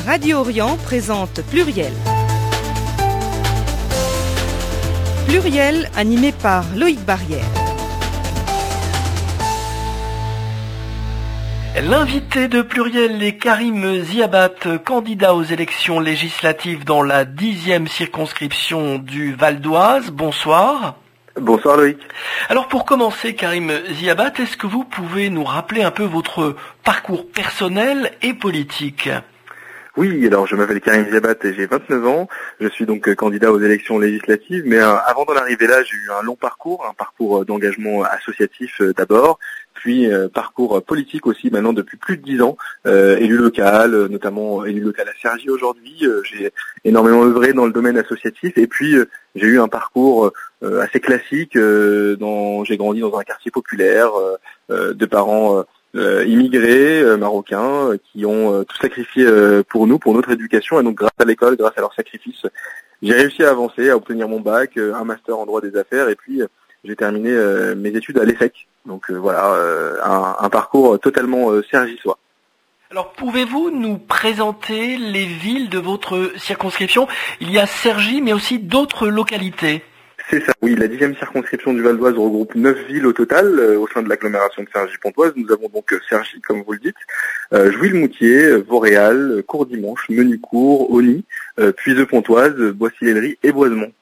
Radio Orient présente Pluriel. Pluriel animé par Loïc Barrière. L'invité de Pluriel est Karim Ziabat, candidat aux élections législatives dans la 10e circonscription du Val d'Oise. Bonsoir. Bonsoir Loïc. Alors pour commencer, Karim Ziabat, est-ce que vous pouvez nous rappeler un peu votre parcours personnel et politique ? Oui, alors je m'appelle Karim Ziabat et j'ai 29 ans. Je suis donc candidat aux élections législatives, mais avant d'en arriver là, j'ai eu un long parcours, un parcours d'engagement associatif d'abord, puis parcours politique aussi maintenant depuis plus de 10 ans, élu local, notamment élu local à Cergy aujourd'hui. J'ai énormément œuvré dans le domaine associatif et puis j'ai eu un parcours assez classique. J'ai grandi dans un quartier populaire de parents immigrés marocains qui ont tout sacrifié pour nous, pour notre éducation, et donc grâce à l'école, grâce à leur sacrifice, j'ai réussi à avancer, à obtenir mon bac, un master en droit des affaires, et puis j'ai terminé mes études à l'ESSEC. Donc voilà, un parcours totalement cergysois. Alors pouvez-vous nous présenter les villes de votre circonscription ? Il y a Cergy, mais aussi d'autres localités. C'est ça, oui, la 10e circonscription du Val d'Oise regroupe 9 villes au total, au sein de l'agglomération de Cergy-Pontoise. Nous avons donc Cergy, comme vous le dites, Jouy-le-Moutier, Vauréal, Courdimanche, Menucourt, Auny, Puiseux-Pontoise, Boissy-l'Aillerie et Boisemont.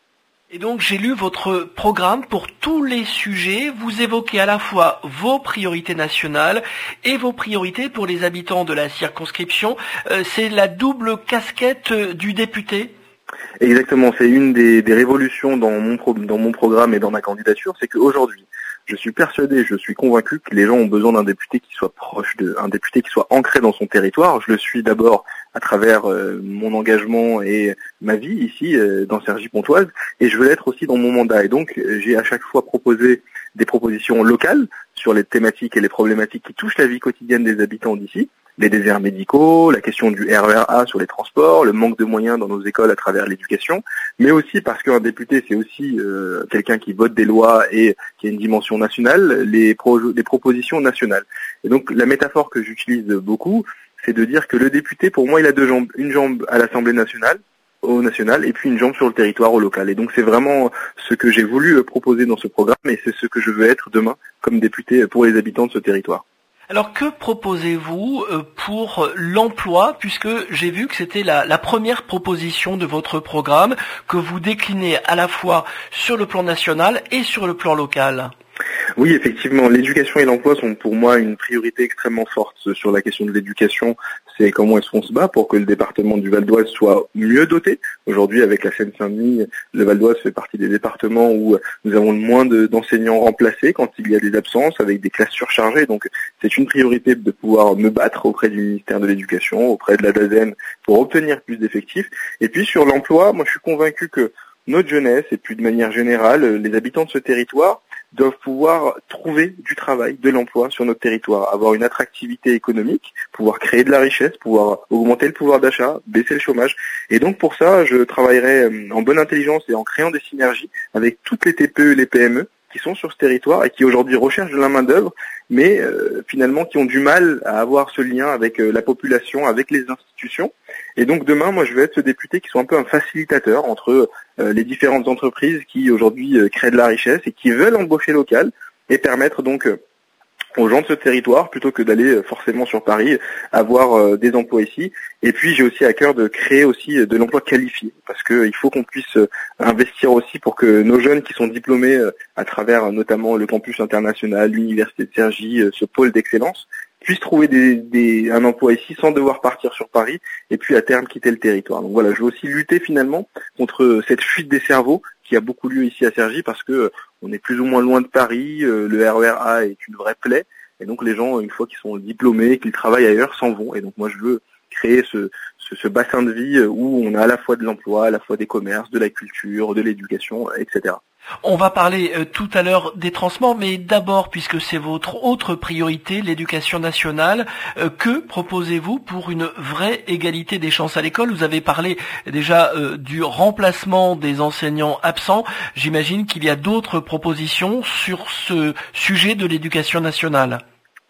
Et donc j'ai lu votre programme pour tous les sujets. Vous évoquez à la fois vos priorités nationales et vos priorités pour les habitants de la circonscription. C'est la double casquette du député ? Exactement, c'est une des révolutions dans mon programme et dans ma candidature, c'est qu'aujourd'hui, je suis persuadé, je suis convaincu que les gens ont besoin d'un député qui soit proche un député qui soit ancré dans son territoire. Je le suis d'abord à travers mon engagement et ma vie ici dans Cergy-Pontoise, et je veux l'être aussi dans mon mandat. Et donc j'ai à chaque fois proposé des propositions locales sur les thématiques et les problématiques qui touchent la vie quotidienne des habitants d'ici. Les déserts médicaux, la question du RER sur les transports, le manque de moyens dans nos écoles à travers l'éducation, mais aussi parce qu'un député, c'est aussi quelqu'un qui vote des lois et qui a une dimension nationale, les propositions nationales. Et donc la métaphore que j'utilise beaucoup, c'est de dire que le député, pour moi, il a deux jambes, une jambe à l'Assemblée nationale, au national, et puis une jambe sur le territoire, au local. Et donc c'est vraiment ce que j'ai voulu proposer dans ce programme, et c'est ce que je veux être demain comme député pour les habitants de ce territoire. Alors que proposez-vous pour l'emploi, puisque j'ai vu que c'était la première proposition de votre programme, que vous déclinez à la fois sur le plan national et sur le plan local ? Oui, effectivement, l'éducation et l'emploi sont pour moi une priorité extrêmement forte. Sur la question de l'éducation, c'est comment est-ce qu'on se bat pour que le département du Val d'Oise soit mieux doté. Aujourd'hui, avec la Seine-Saint-Denis, le Val d'Oise fait partie des départements où nous avons le moins d'enseignants remplacés quand il y a des absences, avec des classes surchargées. Donc c'est une priorité de pouvoir me battre auprès du ministère de l'Éducation, auprès de la DAZEN, pour obtenir plus d'effectifs. Et puis sur l'emploi, moi je suis convaincu que notre jeunesse, et puis de manière générale, les habitants de ce territoire, doivent pouvoir trouver du travail, de l'emploi sur notre territoire, avoir une attractivité économique, pouvoir créer de la richesse, pouvoir augmenter le pouvoir d'achat, baisser le chômage. Et donc pour ça, je travaillerai en bonne intelligence et en créant des synergies avec toutes les TPE et les PME qui sont sur ce territoire et qui aujourd'hui recherchent de la main-d'œuvre, mais finalement qui ont du mal à avoir ce lien avec la population, avec les institutions. Et donc demain, moi, je vais être ce député qui soit un peu un facilitateur entre les différentes entreprises qui aujourd'hui créent de la richesse et qui veulent embaucher local et permettre donc aux gens de ce territoire, plutôt que d'aller forcément sur Paris, avoir des emplois ici. Et puis j'ai aussi à cœur de créer aussi de l'emploi qualifié, parce qu'il faut qu'on puisse investir aussi pour que nos jeunes qui sont diplômés à travers notamment le campus international, l'université de Cergy, ce pôle d'excellence, puissent trouver un emploi ici sans devoir partir sur Paris et puis à terme quitter le territoire. Donc voilà, je veux aussi lutter finalement contre cette fuite des cerveaux qui a beaucoup lieu ici à Cergy, parce que on est plus ou moins loin de Paris, le RER est une vraie plaie, et donc les gens, une fois qu'ils sont diplômés, qu'ils travaillent ailleurs, s'en vont. Et donc moi je veux créer ce bassin de vie où on a à la fois de l'emploi, à la fois des commerces, de la culture, de l'éducation, etc. On va parler tout à l'heure des transports, mais d'abord, puisque c'est votre autre priorité, l'éducation nationale, que proposez-vous pour une vraie égalité des chances à l'école ? Vous avez parlé déjà du remplacement des enseignants absents. J'imagine qu'il y a d'autres propositions sur ce sujet de l'éducation nationale.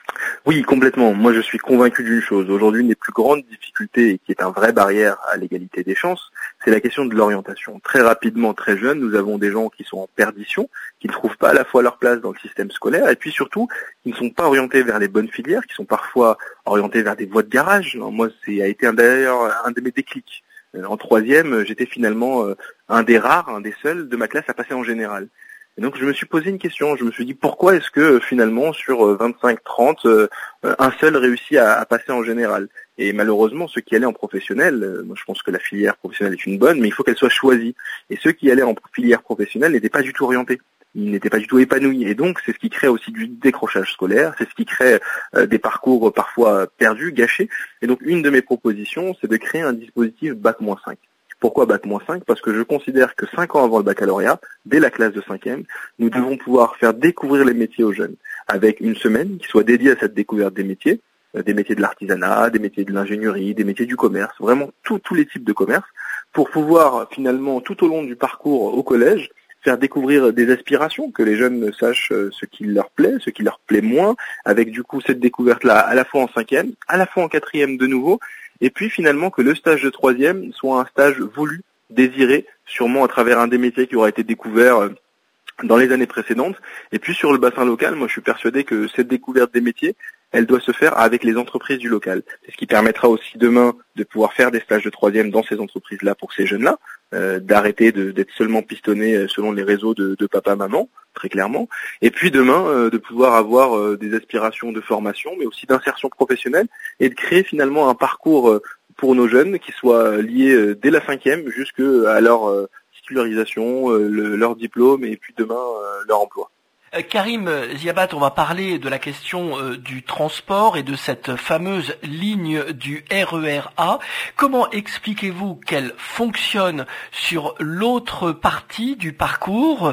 Oui, complètement. Moi, je suis convaincu d'une chose. Aujourd'hui, une des plus grandes difficultés, et qui est une vraie barrière à l'égalité des chances, c'est la question de l'orientation. Très rapidement, très jeunes, nous avons des gens qui sont en perdition, qui ne trouvent pas à la fois leur place dans le système scolaire, et puis surtout, qui ne sont pas orientés vers les bonnes filières, qui sont parfois orientés vers des voies de garage. Moi, a été d'ailleurs un de mes déclics. En troisième, j'étais finalement un des rares, un des seuls de ma classe à passer en général. Et donc je me suis posé une question, je me suis dit pourquoi est-ce que finalement sur 25-30, un seul réussit à passer en général. Et malheureusement ceux qui allaient en professionnel, moi je pense que la filière professionnelle est une bonne, mais il faut qu'elle soit choisie. Et ceux qui allaient en filière professionnelle n'étaient pas du tout orientés, ils n'étaient pas du tout épanouis. Et donc c'est ce qui crée aussi du décrochage scolaire, c'est ce qui crée des parcours parfois perdus, gâchés. Et donc une de mes propositions, c'est de créer un dispositif Bac-5. Pourquoi Bac-5 ? Parce que je considère que 5 ans avant le baccalauréat, dès la classe de 5e, nous devons pouvoir faire découvrir les métiers aux jeunes, avec une semaine qui soit dédiée à cette découverte des métiers de l'artisanat, des métiers de l'ingénierie, des métiers du commerce, vraiment tous les types de commerce, pour pouvoir finalement, tout au long du parcours au collège, faire découvrir des aspirations, que les jeunes sachent ce qui leur plaît, ce qui leur plaît moins, avec du coup cette découverte-là à la fois en 5e, à la fois en 4e de nouveau, et puis finalement que le stage de 3e soit un stage voulu, désiré, sûrement à travers un des métiers qui aura été découvert dans les années précédentes. Et puis sur le bassin local, moi je suis persuadé que cette découverte des métiers, elle doit se faire avec les entreprises du local. C'est ce qui permettra aussi demain de pouvoir faire des stages de 3e dans ces entreprises-là pour ces jeunes-là, d'arrêter d'être seulement pistonnés selon les réseaux de papa-maman, très clairement. Et puis demain, de pouvoir avoir des aspirations de formation, mais aussi d'insertion professionnelle, et de créer finalement un parcours pour nos jeunes qui soit lié dès la 5e jusqu'à leur titularisation, leur diplôme, et puis demain leur emploi. Karim Ziabat, on va parler de la question du transport et de cette fameuse ligne du RER-A. Comment expliquez-vous qu'elle fonctionne sur l'autre partie du parcours,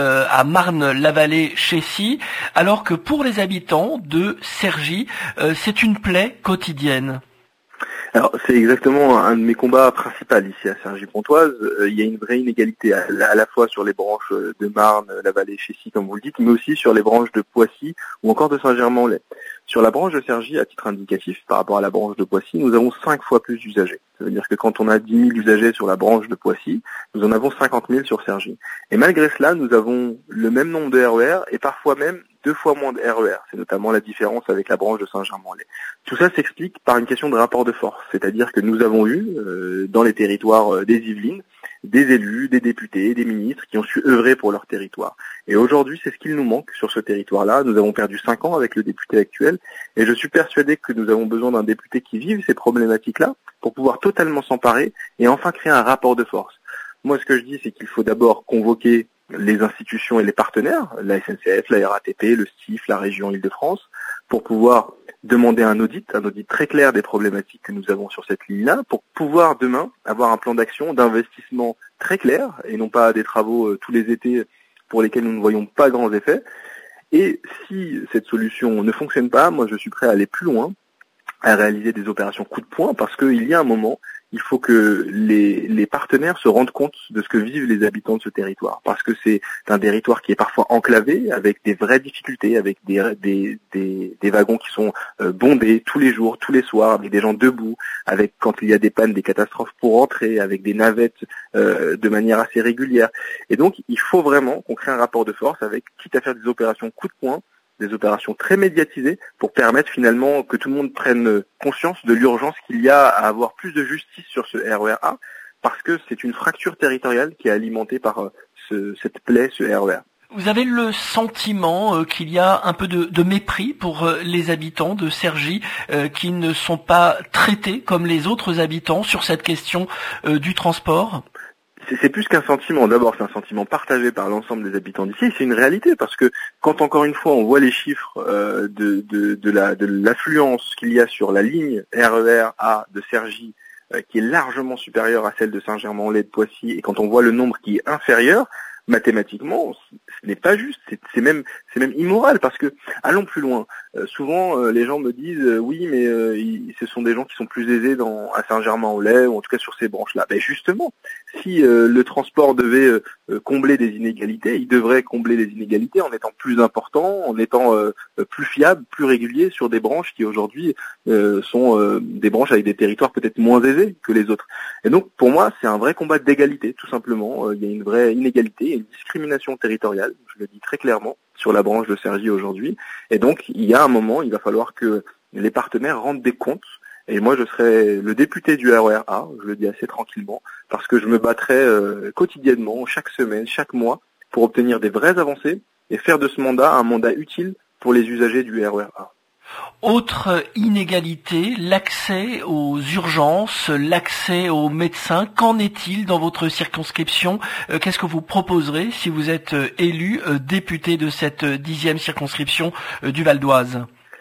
à Marne-la-Vallée-Chessy, alors que pour les habitants de Cergy, c'est une plaie quotidienne ? Alors, c'est exactement un de mes combats principaux ici à Cergy-Pontoise. Il y a une vraie inégalité à la fois sur les branches de Marne, la vallée Chessy, comme vous le dites, mais aussi sur les branches de Poissy ou encore de Saint-Germain-en-Laye. Sur la branche de Cergy, à titre indicatif, par rapport à la branche de Poissy, nous avons 5 fois plus d'usagers. Ça veut dire que quand on a 10 000 usagers sur la branche de Poissy, nous en avons 50 000 sur Cergy. Et malgré cela, nous avons le même nombre de RER et parfois même 2 fois moins de RER. C'est notamment la différence avec la branche de Saint-Germain-en-Laye. Tout ça s'explique par une question de rapport de force. C'est-à-dire que nous avons eu, dans les territoires des Yvelines, des élus, des députés, des ministres qui ont su œuvrer pour leur territoire. Et aujourd'hui, c'est ce qu'il nous manque sur ce territoire-là. Nous avons perdu 5 ans avec le député actuel et je suis persuadé que nous avons besoin d'un député qui vive ces problématiques-là pour pouvoir totalement s'emparer et enfin créer un rapport de force. Moi, ce que je dis, c'est qu'il faut d'abord convoquer les institutions et les partenaires, la SNCF, la RATP, le STIF, la région Île-de-France, pour pouvoir demander un audit très clair des problématiques que nous avons sur cette ligne-là, pour pouvoir demain avoir un plan d'action, d'investissement très clair, et non pas des travaux tous les étés pour lesquels nous ne voyons pas grands effets. Et si cette solution ne fonctionne pas, moi je suis prêt à aller plus loin, à réaliser des opérations coup de poing, parce qu'il y a un moment, il faut que les partenaires se rendent compte de ce que vivent les habitants de ce territoire. Parce que c'est un territoire qui est parfois enclavé, avec des vraies difficultés, avec des wagons qui sont bondés tous les jours, tous les soirs, avec des gens debout, avec quand il y a des pannes, des catastrophes pour rentrer, avec des navettes de manière assez régulière. Et donc, il faut vraiment qu'on crée un rapport de force avec, quitte à faire des opérations coup de poing, des opérations très médiatisées pour permettre finalement que tout le monde prenne conscience de l'urgence qu'il y a à avoir plus de justice sur ce RER-A parce que c'est une fracture territoriale qui est alimentée par cette plaie, ce RER. Vous avez le sentiment qu'il y a un peu de mépris pour les habitants de Cergy qui ne sont pas traités comme les autres habitants sur cette question du transport ? C'est plus qu'un sentiment. D'abord, c'est un sentiment partagé par l'ensemble des habitants d'ici. C'est une réalité parce que quand encore une fois on voit les chiffres de l'affluence qu'il y a sur la ligne RER-A de Cergy, qui est largement supérieure à celle de Saint-Germain-en-Laye de Poissy, et quand on voit le nombre qui est inférieur, mathématiquement, ce n'est pas juste, c'est même immoral, parce que, allons plus loin, souvent les gens me disent oui, mais ce sont des gens qui sont plus aisés à Saint-Germain-en-Laye, ou en tout cas sur ces branches-là. Ben justement, si le transport devait combler des inégalités, il devrait combler les inégalités en étant plus important, en étant plus fiable, plus régulier sur des branches qui aujourd'hui sont des branches avec des territoires peut-être moins aisés que les autres. Et donc pour moi, c'est un vrai combat d'égalité, tout simplement. Il y a une vraie inégalité, une discrimination territoriale, je le dis très clairement, sur la branche de Cergy aujourd'hui. Et donc il y a un moment, il va falloir que les partenaires rendent des comptes. Et moi, je serai le député du RER A, je le dis assez tranquillement, parce que je me battrai quotidiennement, chaque semaine, chaque mois, pour obtenir des vraies avancées et faire de ce mandat un mandat utile pour les usagers du RER A. Autre inégalité, l'accès aux urgences, l'accès aux médecins. Qu'en est-il dans votre circonscription? Qu'est-ce que vous proposerez si vous êtes élu député de cette 10e circonscription du Val d'Oise?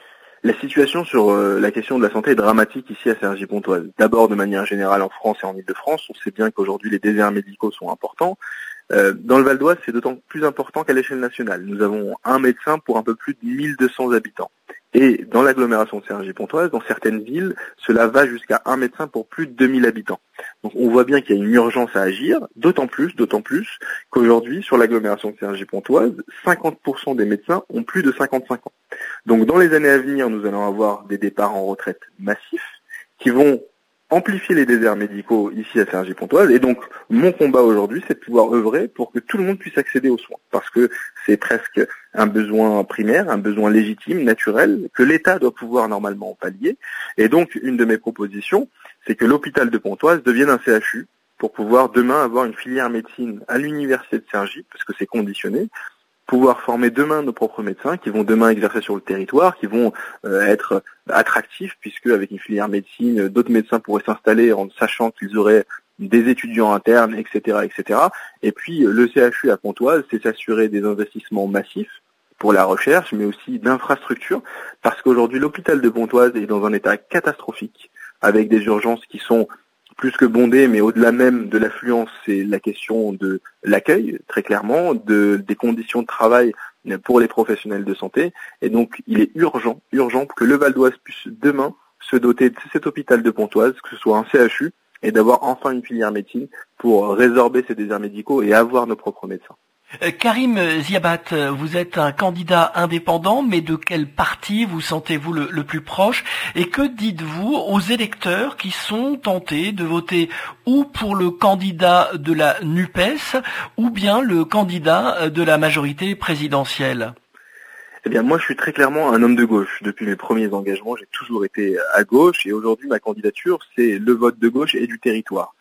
La situation sur la question de la santé est dramatique ici à Cergy-Pontoise. D'abord, de manière générale en France et en Île-de-France, on sait bien qu'aujourd'hui les déserts médicaux sont importants. Dans le Val d'Oise, c'est d'autant plus important qu'à l'échelle nationale. Nous avons un médecin pour un peu plus de 1200 habitants. Et dans l'agglomération de Cergy-Pontoise, dans certaines villes, cela va jusqu'à un médecin pour plus de 2000 habitants. Donc on voit bien qu'il y a une urgence à agir, d'autant plus qu'aujourd'hui, sur l'agglomération de Cergy-Pontoise, 50% des médecins ont plus de 55 ans. Donc dans les années à venir, nous allons avoir des départs en retraite massifs qui vont amplifier les déserts médicaux ici à Cergy-Pontoise. Et donc, mon combat aujourd'hui, c'est de pouvoir œuvrer pour que tout le monde puisse accéder aux soins. Parce que c'est presque un besoin primaire, un besoin légitime, naturel, que l'État doit pouvoir normalement pallier. Et donc, une de mes propositions, c'est que l'hôpital de Pontoise devienne un CHU pour pouvoir demain avoir une filière médecine à l'université de Cergy, parce que c'est conditionné, pouvoir former demain nos propres médecins qui vont demain exercer sur le territoire, qui vont être attractifs, puisque avec une filière médecine, d'autres médecins pourraient s'installer en sachant qu'ils auraient des étudiants internes, etc., etc. Et puis le CHU à Pontoise, c'est s'assurer des investissements massifs pour la recherche, mais aussi d'infrastructures, parce qu'aujourd'hui l'hôpital de Pontoise est dans un état catastrophique, avec des urgences qui sont plus que bondées, mais au-delà même de l'affluence, c'est la question de l'accueil, très clairement, des conditions de travail pour les professionnels de santé. Et donc, il est urgent que le Val d'Oise puisse demain se doter de cet hôpital de Pontoise, que ce soit un CHU, et d'avoir enfin une filière médecine pour résorber ces déserts médicaux et avoir nos propres médecins. Karim Ziabat, vous êtes un candidat indépendant, mais de quel parti vous sentez-vous le plus proche? Et que dites-vous aux électeurs qui sont tentés de voter ou pour le candidat de la NUPES ou bien le candidat de la majorité présidentielle? Eh bien, moi, je suis très clairement un homme de gauche. Depuis mes premiers engagements, j'ai toujours été à gauche, et aujourd'hui, ma candidature, c'est le vote de gauche et du territoire.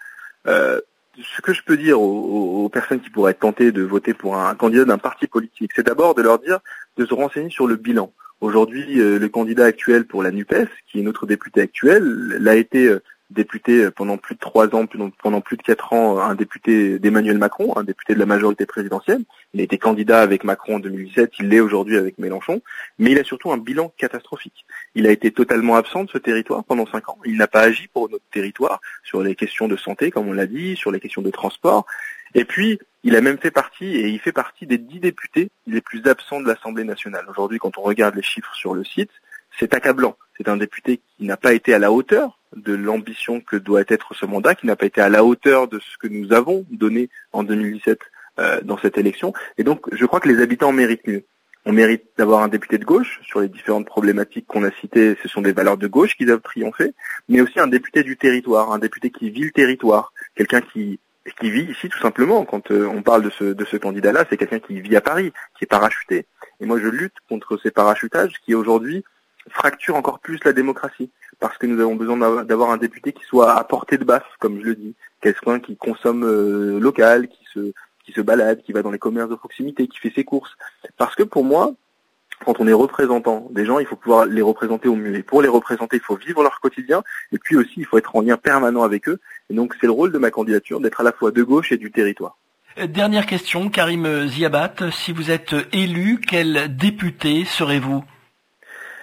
Ce que je peux dire aux personnes qui pourraient être tentées de voter pour un candidat d'un parti politique, c'est d'abord de leur dire de se renseigner sur le bilan. Aujourd'hui, le candidat actuel pour la NUPES, qui est notre député actuel, l'a été député pendant plus de 3 ans, pendant plus de 4 ans, un député d'Emmanuel Macron, un député de la majorité présidentielle. Il a été candidat avec Macron en 2017, il l'est aujourd'hui avec Mélenchon, mais il a surtout un bilan catastrophique. Il a été totalement absent de ce territoire pendant 5 ans. Il n'a pas agi pour notre territoire sur les questions de santé, comme on l'a dit, sur les questions de transport. Et puis, il a même fait partie, et il fait partie des 10 députés les plus absents de l'Assemblée nationale. Aujourd'hui, quand on regarde les chiffres sur le site, c'est accablant. C'est un député qui n'a pas été à la hauteur de l'ambition que doit être ce mandat, qui n'a pas été à la hauteur de ce que nous avons donné en 2017 dans cette élection. Et donc, je crois que les habitants méritent mieux. On mérite d'avoir un député de gauche sur les différentes problématiques qu'on a citées. Ce sont des valeurs de gauche qui doivent triompher, mais aussi un député du territoire, un député qui vit le territoire, quelqu'un qui vit ici tout simplement. Quand on parle de ce candidat-là, c'est quelqu'un qui vit à Paris, qui est parachuté. Et moi, je lutte contre ces parachutages qui aujourd'hui fracturent encore plus la démocratie, parce que nous avons besoin d'avoir un député qui soit à portée de baffe, comme je le dis, quelqu'un qui consomme local, qui se balade, qui va dans les commerces de proximité, qui fait ses courses. Parce que pour moi, quand on est représentant des gens, il faut pouvoir les représenter au mieux. Et pour les représenter, il faut vivre leur quotidien, et puis aussi, il faut être en lien permanent avec eux. Et donc, c'est le rôle de ma candidature, d'être à la fois de gauche et du territoire. Dernière question, Karim Ziabat, si vous êtes élu, quel député serez-vous ?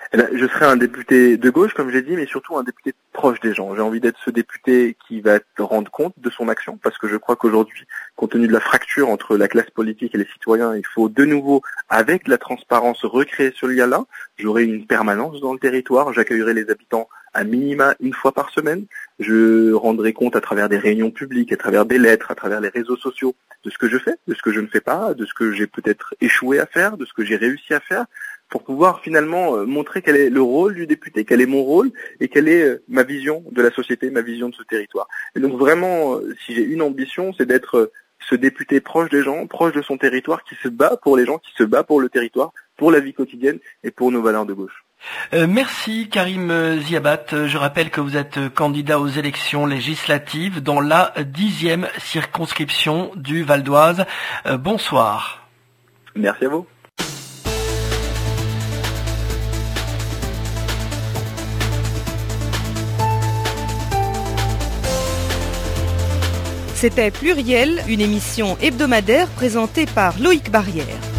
Eh bien, je serai un député de gauche, comme j'ai dit, mais surtout un député proche des gens. J'ai envie d'être ce député qui va rendre compte de son action, parce que je crois qu'aujourd'hui, compte tenu de la fracture entre la classe politique et les citoyens, il faut de nouveau, avec de la transparence, recréer ce lien-là. J'aurai une permanence dans le territoire, j'accueillerai les habitants à minima une fois par semaine. Je rendrai compte à travers des réunions publiques, à travers des lettres, à travers les réseaux sociaux, de ce que je fais, de ce que je ne fais pas, de ce que j'ai peut-être échoué à faire, de ce que j'ai réussi à faire, pour pouvoir finalement montrer quel est le rôle du député, quel est mon rôle et quelle est ma vision de la société, ma vision de ce territoire. Et donc vraiment, si j'ai une ambition, c'est d'être ce député proche des gens, proche de son territoire, qui se bat pour les gens, qui se bat pour le territoire, pour la vie quotidienne et pour nos valeurs de gauche. Merci Karim Ziabat. Je rappelle que vous êtes candidat aux élections législatives dans la 10e circonscription du Val d'Oise. Bonsoir. Merci à vous. C'était Pluriel, une émission hebdomadaire présentée par Loïc Barrière.